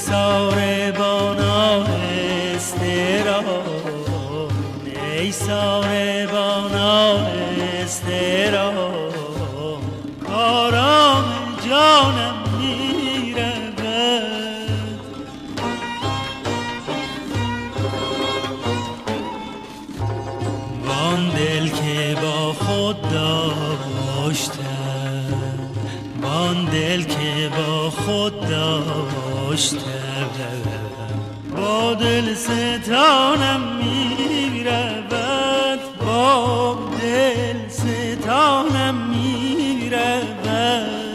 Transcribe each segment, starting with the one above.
ساربان آهسته‌ران، ای ساربان آهسته‌ران، کارام جانم می‌رود. وان دل که با خود داشتم، وان دل که با خود داشتم، با دل ستانم می‌رود، با دل ستانم می‌رود.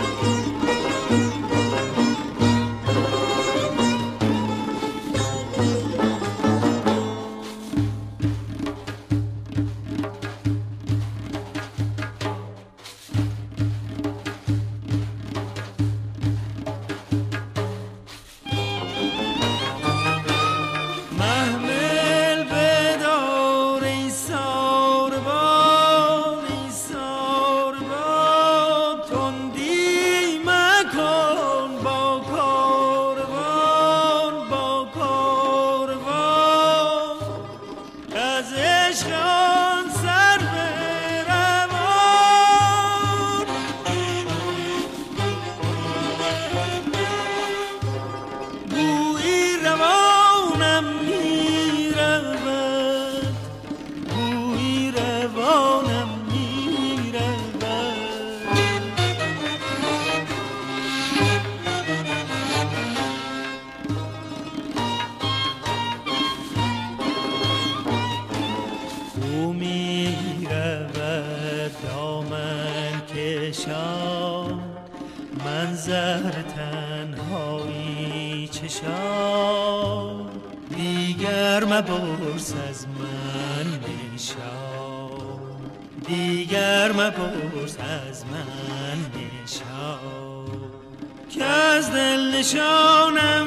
من زهر تنهایی چشام، دیگر مپرس از من نشان، دیگر مپرس از من نشان، که از دل نشانم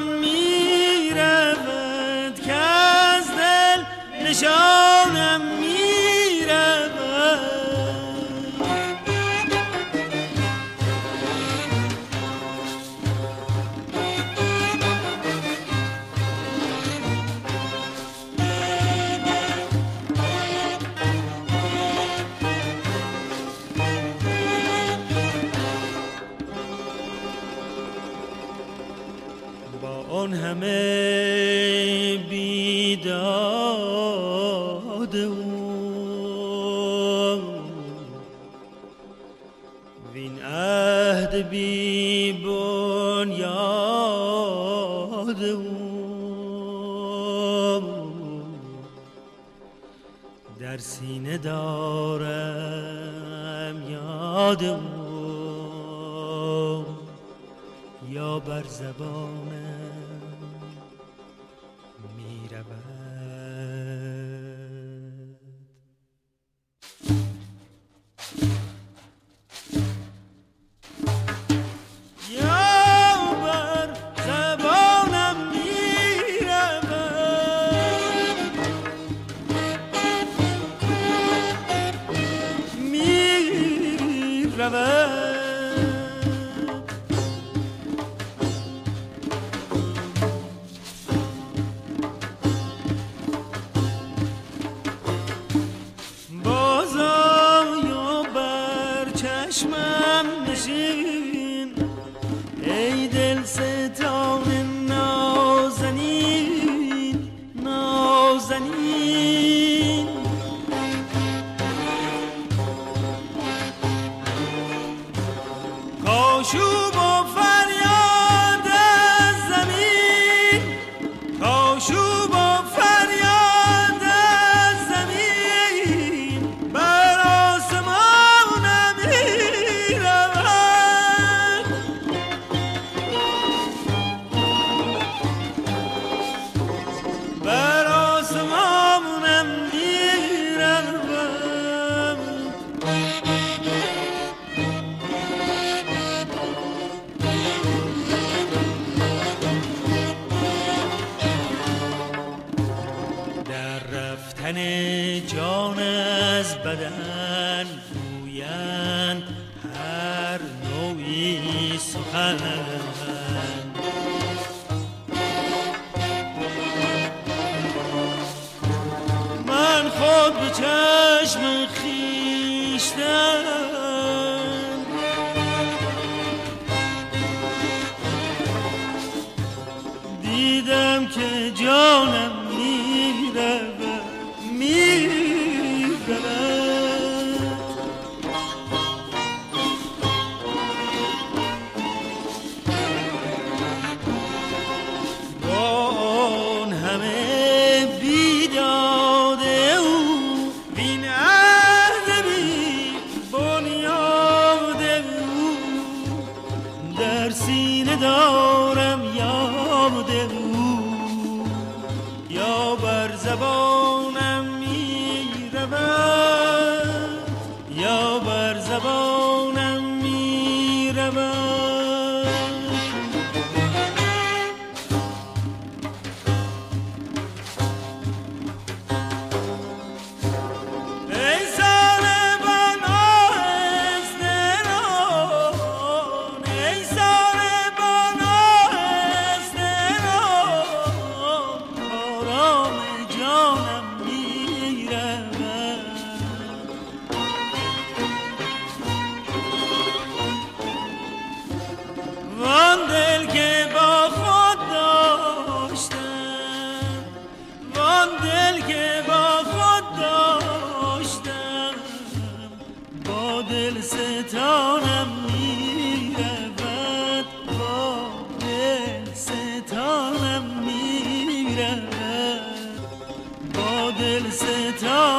میرود، که از دل نشانم میرود. آن همه بیداد او، وین عهد بی بنیاد او، در سینه دارم یاد او، یا بر زبانم جان از بدن گویند هر نوعی سخن، چشم خیشتن دیدم که جانم میرود با آن همه بیداد او بین عهد بی بنیاد او در سینه دارم یاد او یا بر زبانم میرود یا بر زبانم میرود دل ستانم میرود با دل ستانم میرود با دل ستانم